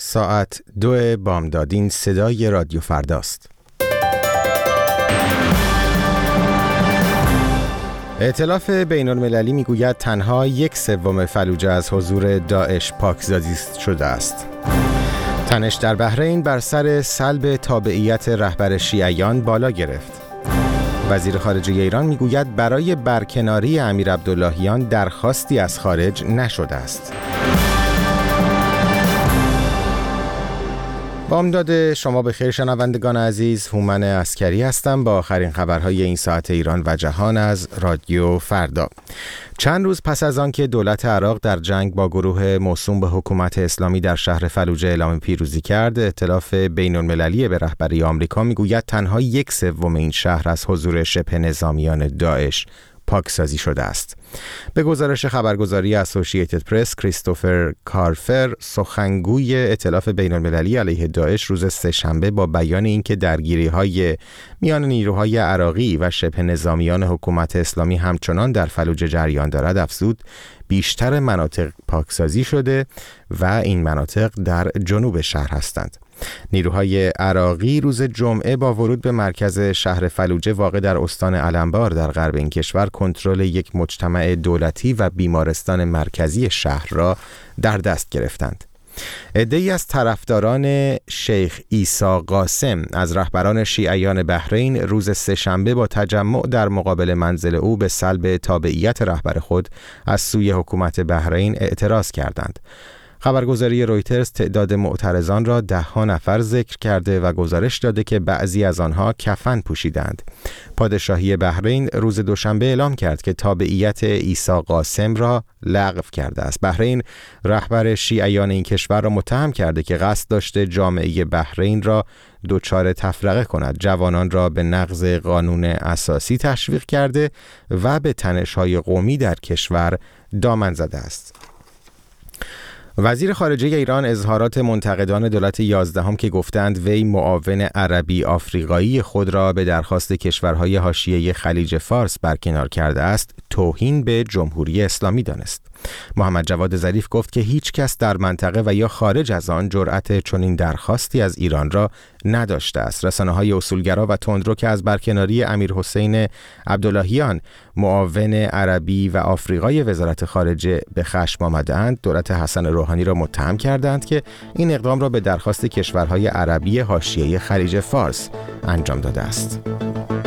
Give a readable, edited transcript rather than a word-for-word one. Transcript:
ساعت 2 بامداد. صدای رادیو فرداست. ائتلاف بین‌المللی میگوید تنها 1/3 فلوجه از حضور داعش پاکزادی شده است. تنش در بحرین بر سر سلب تابعیت رهبر شیعیان بالا گرفت. وزیر خارجه ایران میگوید برای برکناری امیر عبداللهیان درخواستی از خارج نشده است. بامداد شما بخیر شنوندگان عزیز، هومن عسکری هستم با آخرین خبرهای این ساعت ایران و جهان از رادیو فردا. چند روز پس از آن که دولت عراق در جنگ با گروه موسوم به حکومت اسلامی در شهر فلوجه اعلام پیروزی کرد، ائتلاف بین‌المللی به رهبری آمریکا میگوید تنها 1/3 این شهر از حضور شبه نظامیان داعش پاکسازی شده است. به گزارش خبرگزاری اسوسییتد پرس، کریستوفر کارفر، سخنگوی ائتلاف بین‌المللی علیه داعش، روز سه‌شنبه با بیان اینکه درگیری‌های میان نیروهای عراقی و شبه نظامیان حکومت اسلامی همچنان در فلوجه جریان دارد، افزود بیشتر مناطق پاکسازی شده و این مناطق در جنوب شهر هستند. نیروهای عراقی روز جمعه با ورود به مرکز شهر فلوجه واقع در استان علمبار در غرب این کشور کنترل یک مجتمع دولتی و بیمارستان مرکزی شهر را در دست گرفتند. عده‌ای از طرفداران شیخ عیسی قاسم از رهبران شیعیان بحرین روز سه‌شنبه با تجمع در مقابل منزل او به سلب تابعیت رهبر خود از سوی حکومت بحرین اعتراض کردند. خبرگزاری رویترز تعداد معترضان را 10 نفر ذکر کرده و گزارش داده که بعضی از آنها کفن پوشیدند. پادشاهی بحرین روز دوشنبه اعلام کرد که تابعیت عیسی قاسم را لغو کرده است. بحرین رهبر شیعیان این کشور را متهم کرده که قصد داشته جامعه بحرین را دچار تفرقه کند، جوانان را به نقض قانون اساسی تشویق کرده و به تنش‌های قومی در کشور دامن زده است. وزیر خارجه ایران اظهارات منتقدان دولت 11 که گفتند وی معاون عربی آفریقایی خود را به درخواست کشورهای حاشیه خلیج فارس برکنار کرده است، توهین به جمهوری اسلامی دانست. محمد جواد ظریف گفت که هیچ کس در منطقه و یا خارج از آن جرأت چنین درخواستی از ایران را نداشته است. رسانه‌های اصولگرا و تندرو که از برکناری امیر حسین عبداللهیان معاون عربی و آفریقای وزارت خارجه به خشم آمدند، دولت حسن روحانی را متهم کردند که این اقدام را به درخواست کشورهای عربی حاشیه خلیج فارس انجام داده است.